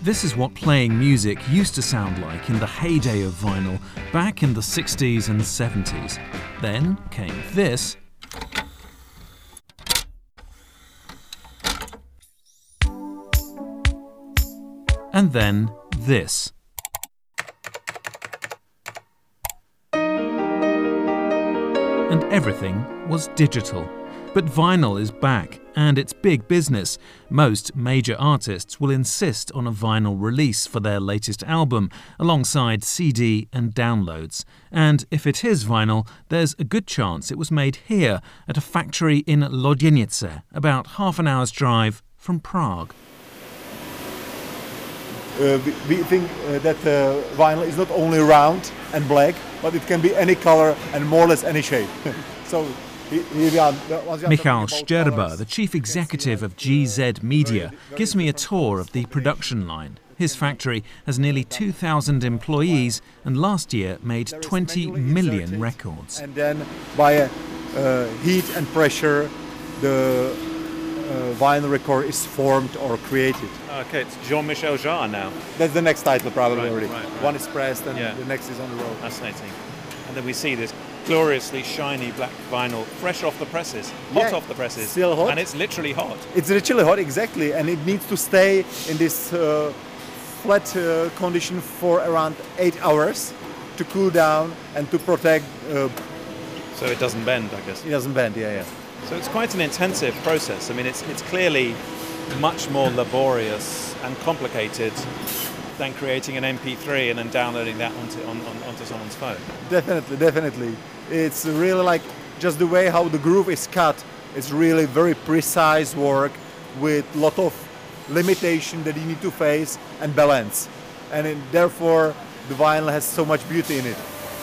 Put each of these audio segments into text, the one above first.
This is what playing music used to sound like in the heyday of vinyl, back in the 60s and 70s. Then came this. And then this. And everything was digital. But vinyl is back, and it's big business. Most major artists will insist on a vinyl release for their latest album, alongside CD and downloads. And if it is vinyl, there's a good chance it was made here, at a factory in Loděnice, about half an hour's drive from Prague. We think that vinyl is not only round and black, but it can be any color and more or less any shape. So. Michal Szczerba, the chief executive of GZ Media, gives me a tour of the production line. His factory has nearly 2,000 employees and last year made 20 million records. And then by heat and pressure, the vinyl record is formed or created. Okay, it's Jean-Michel Jarre now. That's the next title probably already. Right. One is pressed and the next is on the road. Fascinating. And then we see this gloriously shiny black vinyl, fresh off the presses, hot off the presses. Still hot. And it's literally hot. It's literally hot, exactly. And it needs to stay in this flat condition for around 8 hours to cool down and to protect. So it doesn't bend, I guess. It doesn't bend, yeah. So it's quite an intensive process. I mean, it's clearly much more laborious and complicated than creating an MP3 and then downloading that onto someone's phone. Definitely. It's really like just the way how the groove is cut. It's really very precise work with a lot of limitation that you need to face and balance. And therefore, the vinyl has so much beauty in it.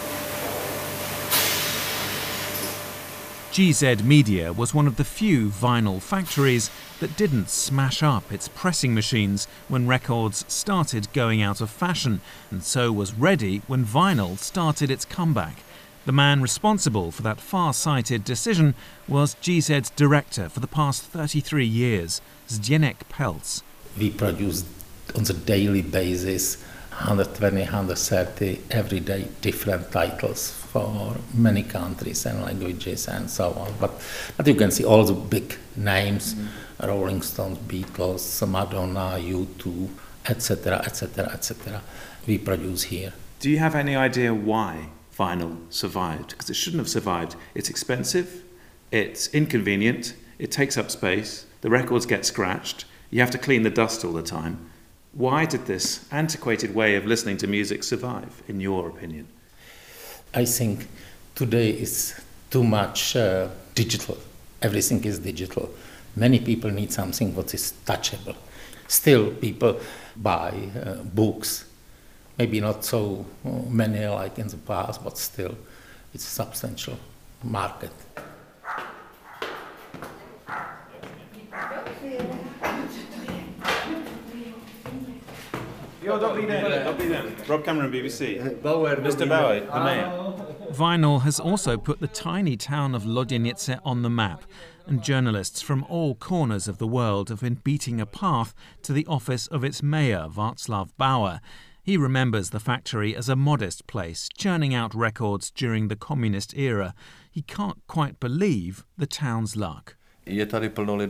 GZ Media was one of the few vinyl factories that didn't smash up its pressing machines when records started going out of fashion, and so was ready when vinyl started its comeback. The man responsible for that far-sighted decision was GZ's director for the past 33 years, Zdeněk Pelc. We produce on a daily basis 120, 130 every day different titles for many countries and languages and so on. But you can see all the big names, Rolling Stones, Beatles, Madonna, U2, etc., etc., etc. we produce here. Do you have any idea why vinyl survived? Because it shouldn't have survived. It's expensive, it's inconvenient, it takes up space, the records get scratched, you have to clean the dust all the time. Why did this antiquated way of listening to music survive, in your opinion? I think today is too much digital. Everything is digital. Many people need something what is touchable. Still, people buy books. Maybe not so many like in the past, but still, it's a substantial market. Dobrý den. Rob Cameron, BBC. Mr. Bauer, the mayor. Vinyl has also put the tiny town of Loděnice on the map, and journalists from all corners of the world have been beating a path to the office of its mayor, Václav Bauer. He remembers the factory as a modest place, churning out records during the communist era. He can't quite believe the town's luck. There are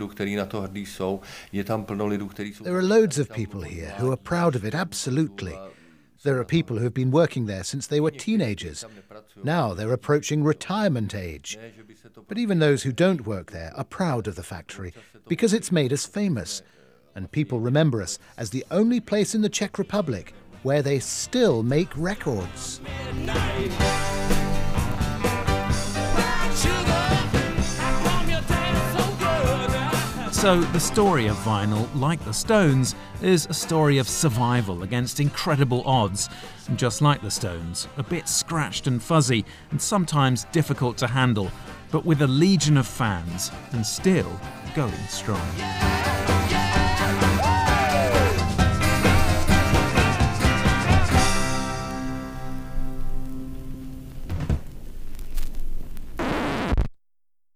loads of people here who are proud of it, absolutely. There are people who have been working there since they were teenagers. Now they're approaching retirement age. But even those who don't work there are proud of the factory because it's made us famous. And people remember us as the only place in the Czech Republic where they still make records. So the story of vinyl, like the Stones, is a story of survival against incredible odds. And just like the Stones, a bit scratched and fuzzy and sometimes difficult to handle, but with a legion of fans and still going strong.